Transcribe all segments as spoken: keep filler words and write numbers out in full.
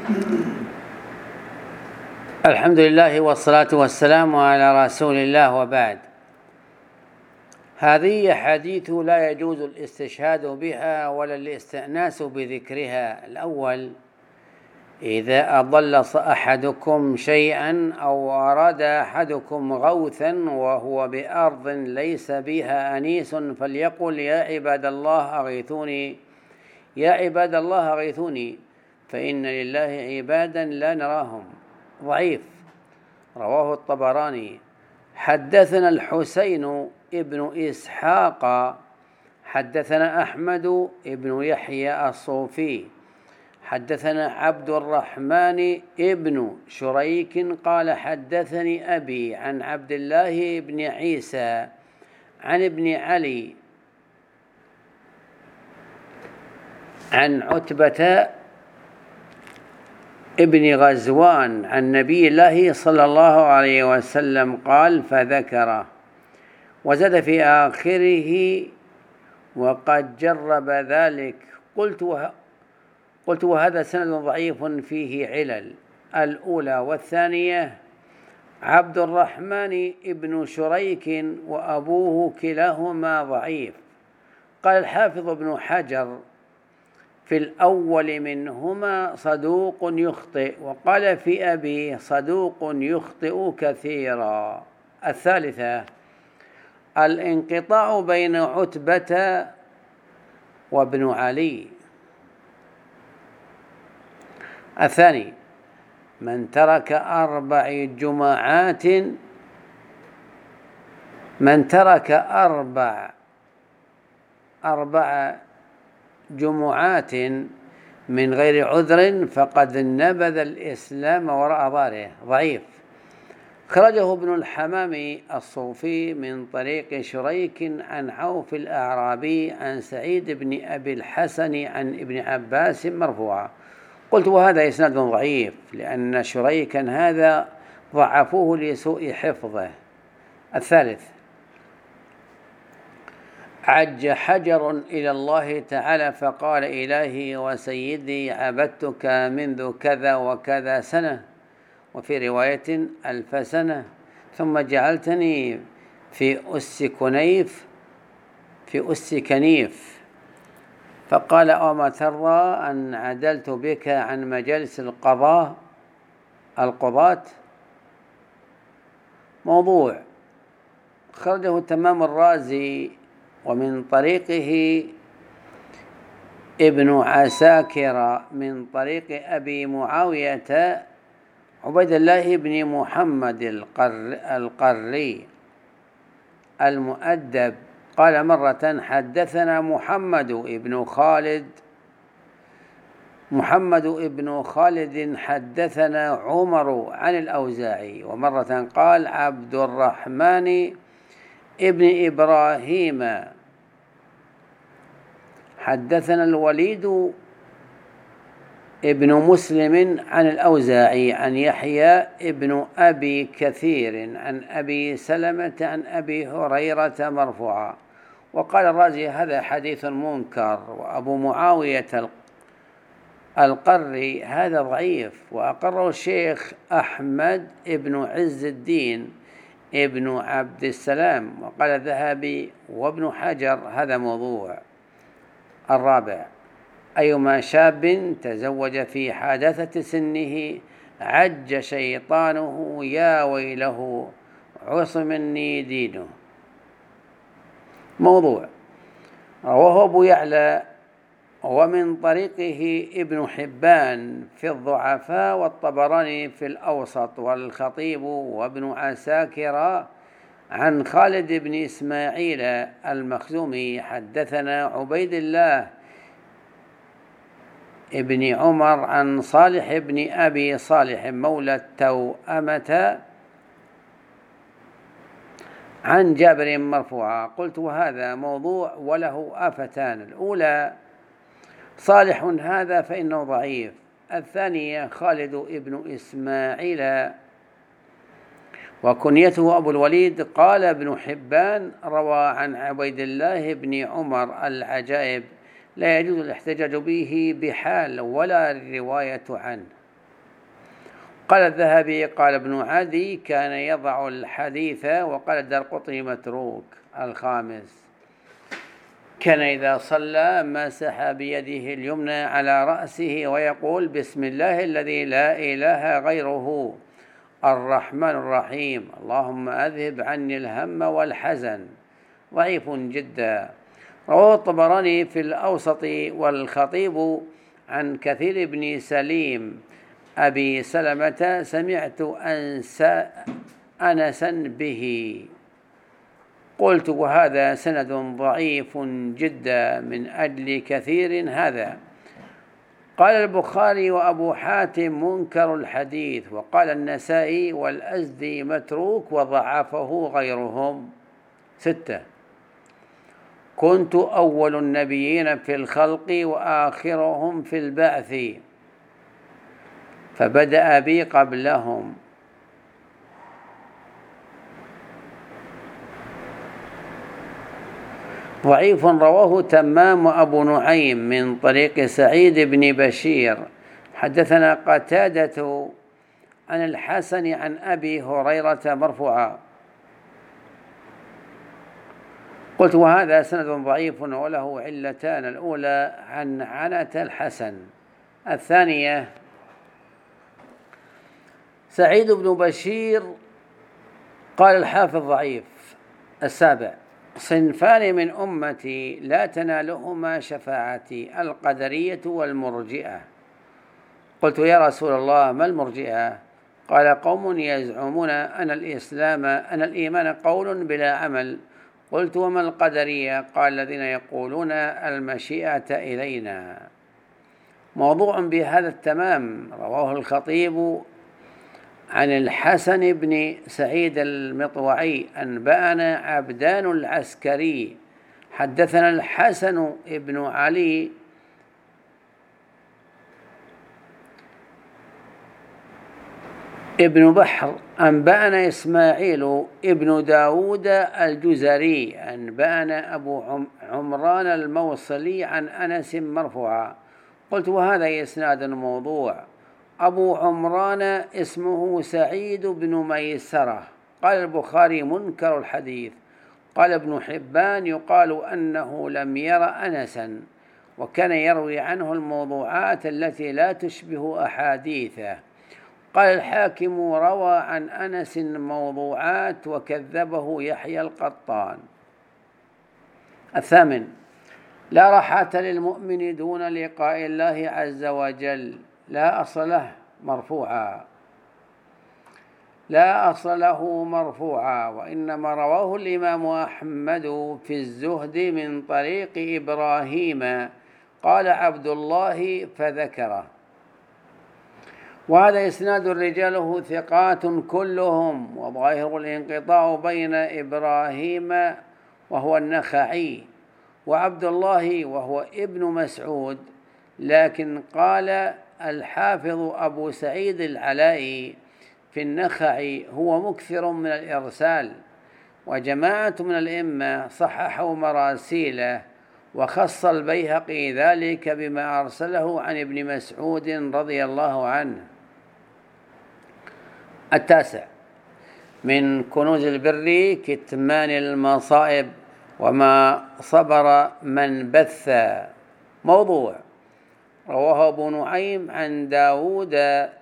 الحمد لله والصلاة والسلام على رسول الله، وبعد. هذه حديث لا يجوز الاستشهاد بها ولا الاستئناس بذكرها. الأول: إذا أضل أحدكم شيئا أو أراد أحدكم غوثا وهو بأرض ليس بها أنيس فليقل: يا عباد الله أغيثوني، يا عباد الله أغيثوني، فإن لله عبادا لا نراهم. ضعيف. رواه الطبراني. حدثنا الحسين ابن إسحاق حدثنا أحمد ابن يحيى الصوفي حدثنا عبد الرحمن ابن شريك قال: حدثني أبي عن عبد الله بن عيسى عن ابن علي عن عتبة ابن غزوان عن نبي الله صلى الله عليه وسلم قال فذكره، وزاد في آخره: وقد جرب ذلك. قلت وه... قلت وهذا سند ضعيف فيه علل. الأولى والثانية: عبد الرحمن ابن شريك وأبوه كلاهما ضعيف. قال الحافظ ابن حجر: في الأول منهما صدوق يخطئ، وقال في أبي صدوق يخطئ كثيرا. الثالثة: الانقطاع بين عتبة وابن علي. الثاني: من ترك أربع جمعات من ترك أربع أربع جمعات من غير عذر فقد نبذ الإسلام وراء ظهره. ضعيف. خرجه ابن الحمام الصوفي من طريق شريك عن عوف الأعرابي عن سعيد بن أبي الحسن عن ابن عباس مرفوعا. قلت وهذا إسناد ضعيف لأن شريكا هذا ضعفوه لسوء حفظه. الثالث: عج حجر إلى الله تعالى فقال: إلهي وسيدي، عبدتك منذ كذا وكذا سنة، وفي رواية ألف سنة، ثم جعلتني في أس كنيف في أس كنيف فقال: أما ترضى أن عدلت بك عن مجالس القضاء القضاة؟ موضوع. خرجه تمام الرازي ومن طريقه ابن عساكر من طريق أبي معاوية عبيد الله بن محمد القر القري المؤدب قال مرة: حدثنا محمد ابن خالد محمد ابن خالد حدثنا عمر عن الأوزاعي. ومرة قال عبد الرحمن ابن إبراهيم حدثنا الوليد ابن مسلم عن الأوزاعي عن يحيى ابن أبي كثير عن أبي سلمة عن أبي هريرة مرفوعا. وقال الرازي: هذا حديث منكر. وأبو معاوية القري هذا ضعيف، وأقره الشيخ أحمد ابن عز الدين ابن عبد السلام. وقال الذهبي وابن حجر: هذا موضوع. الرابع: أيما شاب تزوج في حادثة سنه عج شيطانه، يا ويله عصمني دينه. موضوع. رواه أبو يعلى ومن طريقه ابن حبان في الضعفاء، والطبراني في الأوسط، والخطيب وابن عساكر عن خالد بن إسماعيل المخزومي حدثنا عبيد الله ابن عمر عن صالح بن أبي صالح مولى التوأمة عن جابر مرفوعا. قلت وهذا موضوع وله آفتان: الأولى: صالح هذا فإنه ضعيف. الثانية: خالد ابن إسماعيل وكنيته أبو الوليد. قال ابن حبان: روى عن عبيد الله بن عمر العجائب لا يجوز الاحتجاج به بحال ولا الرواية عنه. قال الذهبي قال ابن عدي كان يضع الحديث، وقال الدارقطني متروك. الخامس كان إذا صلى مسح بيده اليمنى على رأسه ويقول بسم الله الذي لا إله غيره الرحمن الرحيم اللهم أذهب عني الهم والحزن. ضعيف جدا. رواه الطبراني في الأوسط والخطيب عن كثير بن سليم أبي سلمة سمعت أنسا به. قلت وهذا سند ضعيف جدا من أجل كثير هذا. قال البخاري وأبو حاتم منكر الحديث، وقال النسائي والأزدي متروك وضعفه غيرهم. ستة كنت أول النبيين في الخلق وآخرهم في البعث فبدأ بي قبلهم. ضعيف. رواه تمام وأبو نعيم من طريق سعيد بن بشير حدثنا قتادة عن الحسن عن أبي هريرة مرفوعا. قلت وهذا سند ضعيف وله علتان: الأولى عن عنة الحسن، الثانية سعيد بن بشير. قال الحافظ ضعيف. السابع صنفان من أمتي لا تنالهما شفاعتي: القدرية والمرجئة. قلت يا رسول الله ما المرجئة؟ قال قوم يزعمون أن الإسلام أن الإيمان قول بلا عمل. قلت وما القدرية؟ قال الذين يقولون المشيئة إلينا. موضوع بهذا التمام. رواه الخطيب عن الحسن بن سعيد المطوعي أنبأنا عبدان العسكري حدثنا الحسن بن علي ابن بحر أنبأنا إسماعيل ابن داود الجزري أنبأنا أبو عمران الموصلي عن أنس مرفوعا. قلت وهذا إسناد موضوع. أبو عمران اسمه سعيد بن ميسرة. قال البخاري منكر الحديث. قال ابن حبان يقال أنه لم ير أنسا، وكان يروي عنه الموضوعات التي لا تشبه أحاديثه. قال الحاكم روى عن أنس موضوعات وكذبه يحيى القطان. الثامن لا راحة للمؤمن دون لقاء الله عز وجل، لا أصل له مرفوعا لا أصل له مرفوعا وإنما رواه الإمام أحمد في الزهد من طريق إبراهيم قال عبد الله فذكره. وهذا إسناد رجاله ثقات كلهم، وظاهر الانقطاع بين إبراهيم وهو النخعي وعبد الله وهو ابن مسعود. لكن قال الحافظ أبو سعيد العلائي في النخعي هو مكثر من الإرسال، وجماعة من الأئمة صححوا مراسيله، وخص البيهقي ذلك بما أرسله عن ابن مسعود رضي الله عنه. التاسع من كنوز البر كتمان المصائب وما صبر من بث. موضوع. رواه أبو نعيم عن داود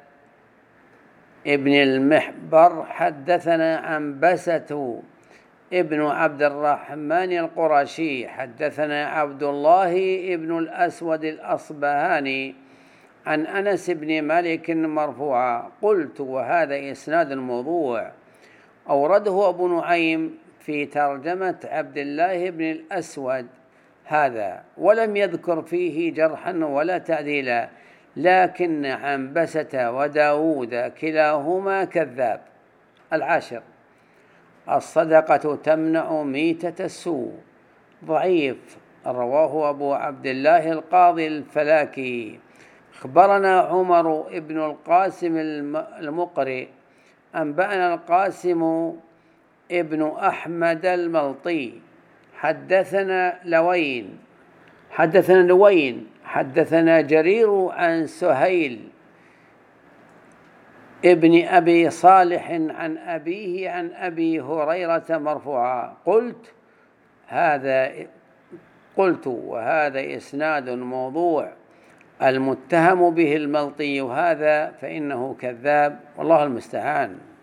ابن المحبر حدثنا عنبسة ابن عبد الرحمن القرشي حدثنا عبد الله ابن الأسود الأصبهاني عن أنس بن مالك مرفوعا. قلت وهذا إسناد الموضوع. أورده أبو نعيم في ترجمة عبد الله بن الأسود هذا، ولم يذكر فيه جرحا ولا تعديلا، لكن عنبسة وداود كلاهما كذاب. العاشر الصدقة تمنع ميتة السوء. ضعيف. رواه أبو عبد الله القاضي الفلاكي. أخبرنا عمر ابن القاسم المقري أنبأنا القاسم ابن أحمد الملطي حدثنا لوين حدثنا لوين حدثنا جرير عن سهيل ابن أبي صالح عن أبيه عن أبي هريرة مرفوعا. قلت هذا قلت وهذا إسناد موضوع، المتهم به الملطي هذا فإنه كذاب، والله المستعان.